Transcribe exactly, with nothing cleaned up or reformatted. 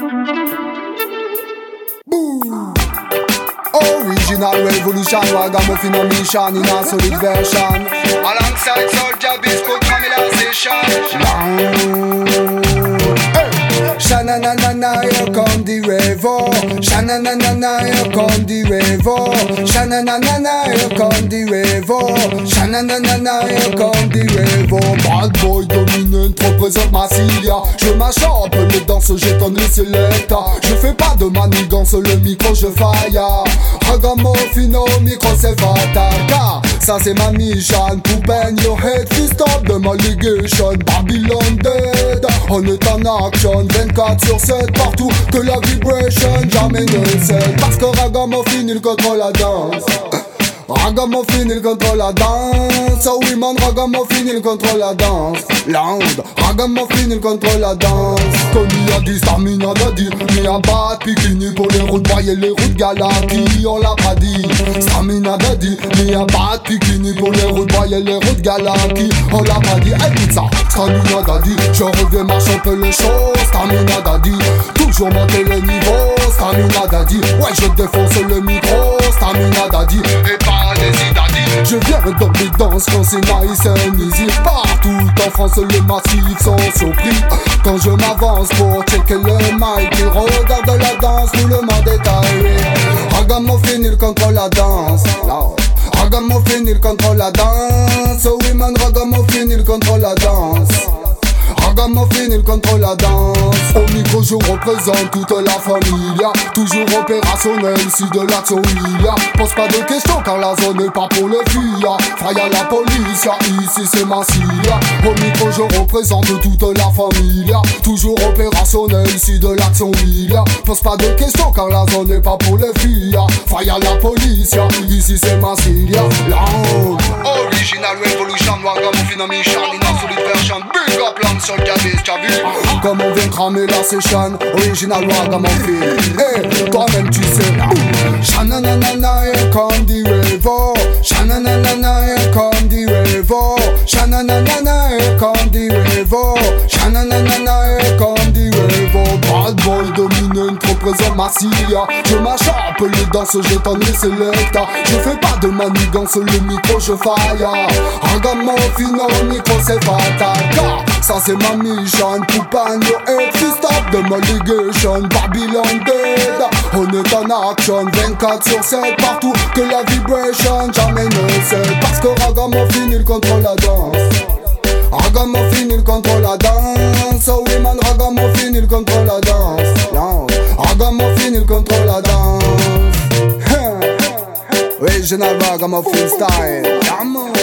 Boom. Original revolution, ragamuffin on mission in a solid version. Alongside Soulja Biscuit, Camila Session. Sha-na-na-na-na, here come the revo. Sha-na-na-na-na, here come the revo. Sha-na-na-na-na, here come the revo. Sha-na-na-na-na, here come the revo. Bad boy dominant représente Massilia. Je m'acharpe les danses, j'étonne les selecta. Je fais pas de manigance, le micro je faille. Ragamuffin au micro c'est fatal. Car ça c'est ma mission. Pour bang your head, fist up de ma ligation. Babylon dead, on est en action. vingt-quatre sur sept partout que la vibration jamais ne cesse. Parce que Ragamuffin il contrôle la danse. Ragamuffin il contrôle la danse. Oh oui man, Ragamuffin il contrôle la danse. Loud, Ragamuffin il contrôle la danse. Comme il a dit, Stamina a dit, mais à battre Pikini pour les routes bois et les routes Galaki, on l'a pas dit. Stamina a dit, mais à battre Pikini pour les routes bois et les routes Galaki, on l'a pas dit. Écoute ça, Stamina a dit, je reviens marcher un peu le show. Stamina a dit, toujours monter le niveau. Stamina a dit, ouais je défonce le micro. Stamina a dit, et pas des idadis. Je viens dans les danses quand c'est nice and easy. Partout en France les massifs sont surpris quand je m'avance pour checker le mic. Ils regardent la danse, tout le monde est arrivé. Ragamuffin il contrôle la danse. Ragamuffin il contrôle la danse. Oh oui man, Ragamuffin il contrôle la danse. Ragamuffin il contrôle la danse. Au micro je représente toute la familia. Toujours opérationnel si de l'action il y a. Pose pas de questions car la zone n'est pas pour les filles. Faille à la police, ici c'est Massilia. Au micro je représente toute la familia. Toujours opérationnel si de l'action il y a. Pose pas de questions car la zone n'est pas pour les filles. Faille à la police, ici c'est Massilia. Loud. Original revolution, Ragamuffin on mission in a solid version. Big up long sur le cabis, t'as vu? Comme on vient cramer la session. Original Ragamuffin. Hey, toi-même tu sais. Sha-na-na-na-na, here come the revo. Sha-na-na-na-na, here come the revo. Sha-na-na-na-na, here come the revo. Sha-na-na-na-na, here come the revo. Bad boy dominant représente Massilia. Je m'acharpe les danses, j'étonne les selecta. Je fais pas de manigance, le micro je faille. Ragamuffin au micro c'est fatal. Car ça c'est ma mission. Pour bang your head, fist up de ma ligation. Babylon dead, on est en action. vingt-quatre sur sept partout que la vibration jamais ne cesse. Parce que Ragamuffin il contrôle la danse. Ragamuffin il contrôle la danse. Oh oui man, Ragamuffin il contrôle la danse. Ragamuffin il contrôle la danse. Original Ragamuffin style. Come on.